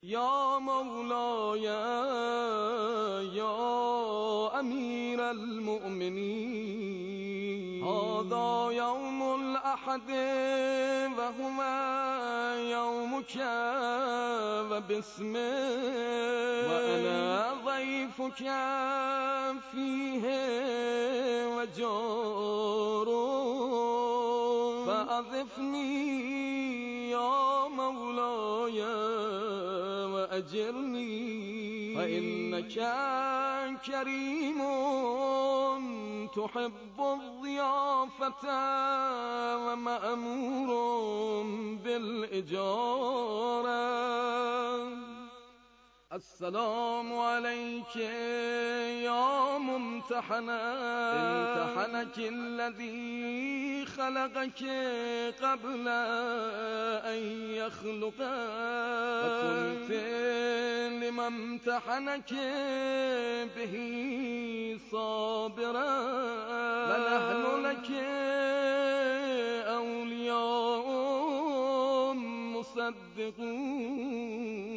یا مولاي یا امیر المؤمنین، هذا یوم الأحد و هو یومک و باسمه و انا ضیفک فیه و جار فاضفنی یا مولاي وأجرني فإنك كريم تحب الضيافة ومأمور بالإجارة. السلام عليك يا ممتحنة، امتحنك الذي خلقك قبل أن يخلقك وكنت لما امتحنك به صابرا، ونحن لك أولياء مصدقون.